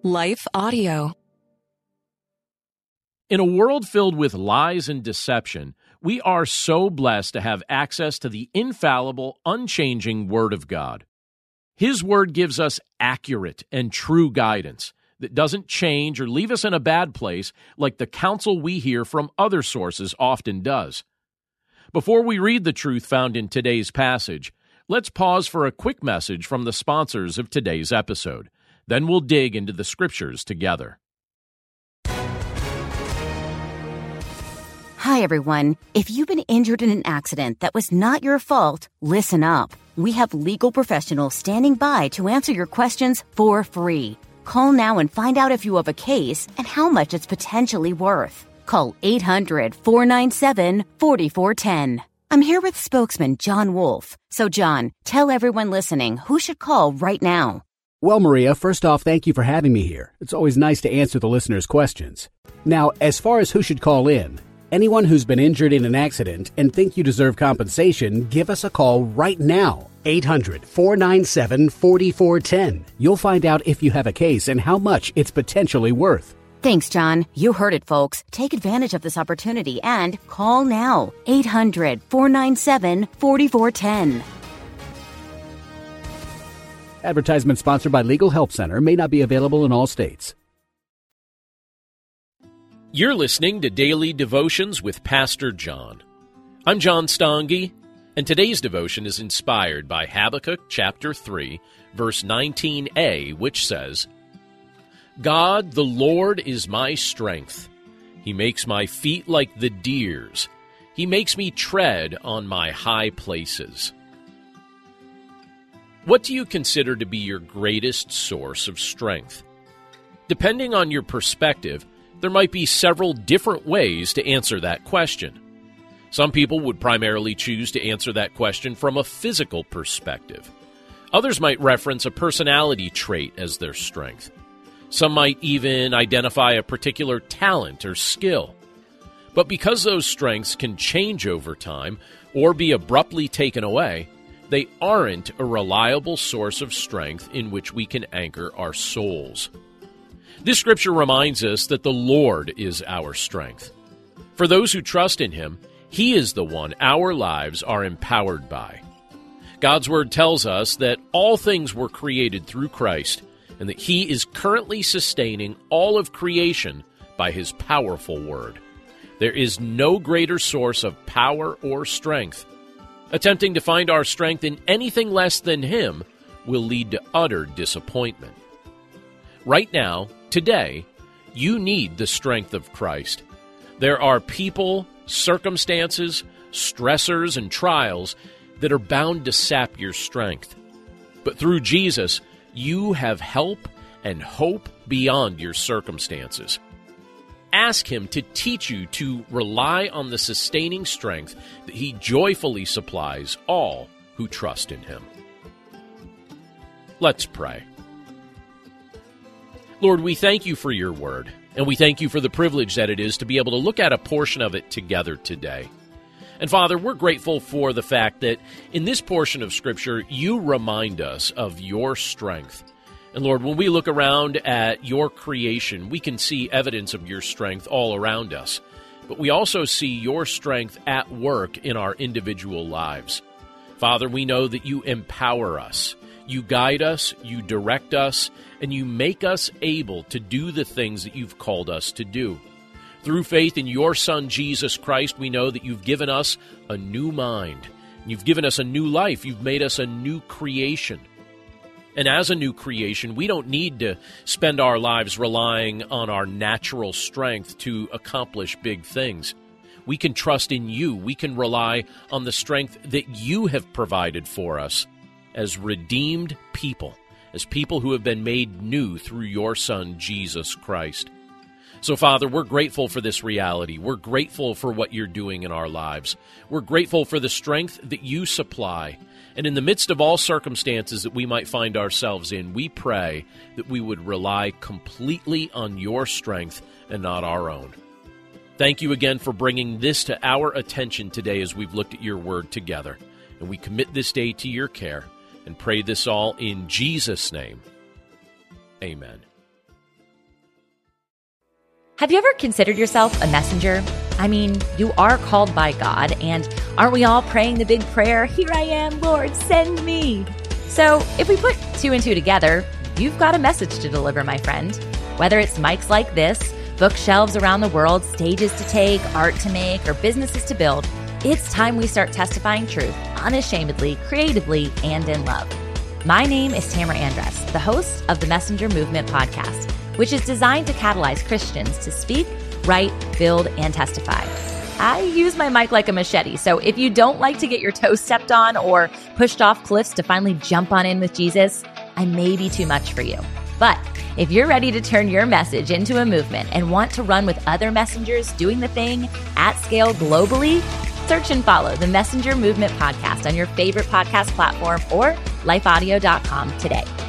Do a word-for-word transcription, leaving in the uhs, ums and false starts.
Life Audio. In a world filled with lies and deception, we are so blessed to have access to the infallible, unchanging Word of God. His Word gives us accurate and true guidance that doesn't change or leave us in a bad place like the counsel we hear from other sources often does. Before we read the truth found in today's passage, let's pause for a quick message from the sponsors of today's episode. Then we'll dig into the Scriptures together. Hi, everyone. If you've been injured in an accident that was not your fault, listen up. We have legal professionals standing by to answer your questions for free. Call now and find out if you have a case and how much it's potentially worth. Call eight hundred, four nine seven, four four one zero. I'm here with spokesman John Wolf. So, John, tell everyone listening who should call right now. Well, Maria, first off, thank you for having me here. It's always nice to answer the listeners' questions. Now, as far as who should call in, anyone who's been injured in an accident and think you deserve compensation, give us a call right now. eight hundred, four nine seven, four four one zero. You'll find out if you have a case and how much it's potentially worth. Thanks, John. You heard it, folks. Take advantage of this opportunity and call now. eight hundred, four nine seven, four four one zero. Advertisement sponsored by Legal Help Center, may not be available in all states. You're listening to Daily Devotions with Pastor John. I'm John Stange, and today's devotion is inspired by Habakkuk chapter three, verse nineteen a, which says, God, the Lord, is my strength. He makes my feet like the deer's. He makes me tread on my high places. What do you consider to be your greatest source of strength? Depending on your perspective, there might be several different ways to answer that question. Some people would primarily choose to answer that question from a physical perspective. Others might reference a personality trait as their strength. Some might even identify a particular talent or skill. But because those strengths can change over time or be abruptly taken away, they aren't a reliable source of strength in which we can anchor our souls. This scripture reminds us that the Lord is our strength. For those who trust in Him, He is the one our lives are empowered by. God's Word tells us that all things were created through Christ, and that He is currently sustaining all of creation by His powerful Word. There is no greater source of power or strength. Attempting to find our strength in anything less than Him will lead to utter disappointment. Right now, today, you need the strength of Christ. There are people, circumstances, stressors, and trials that are bound to sap your strength. But through Jesus, you have help and hope beyond your circumstances. Ask Him to teach you to rely on the sustaining strength that He joyfully supplies all who trust in Him. Let's pray. Lord, we thank You for Your Word, and we thank You for the privilege that it is to be able to look at a portion of it together today. And Father, we're grateful for the fact that in this portion of Scripture, You remind us of Your strength. And Lord, when we look around at Your creation, we can see evidence of Your strength all around us. But we also see Your strength at work in our individual lives. Father, we know that You empower us. You guide us, You direct us, and You make us able to do the things that You've called us to do. Through faith in Your Son, Jesus Christ, we know that You've given us a new mind. You've given us a new life. You've made us a new creation. And as a new creation, we don't need to spend our lives relying on our natural strength to accomplish big things. We can trust in You. We can rely on the strength that You have provided for us as redeemed people, as people who have been made new through Your Son, Jesus Christ. So, Father, we're grateful for this reality. We're grateful for what You're doing in our lives. We're grateful for the strength that You supply. And in the midst of all circumstances that we might find ourselves in, we pray that we would rely completely on Your strength and not our own. Thank You again for bringing this to our attention today as we've looked at Your Word together. And we commit this day to Your care and pray this all in Jesus' name. Amen. Have you ever considered yourself a messenger? I mean, you are called by God, and aren't we all praying the big prayer, "Here I am, Lord, send me"? So if we put two and two together, you've got a message to deliver, my friend. Whether it's mics like this, bookshelves around the world, stages to take, art to make, or businesses to build, it's time we start testifying truth unashamedly, creatively, and in love. My name is Tamara Andress, the host of the Messenger Movement podcast, which is designed to catalyze Christians to speak, write, build, and testify. I use my mic like a machete, so if you don't like to get your toes stepped on or pushed off cliffs to finally jump on in with Jesus, I may be too much for you. But if you're ready to turn your message into a movement and want to run with other messengers doing the thing at scale globally, search and follow the Messenger Movement podcast on your favorite podcast platform or life audio dot com today.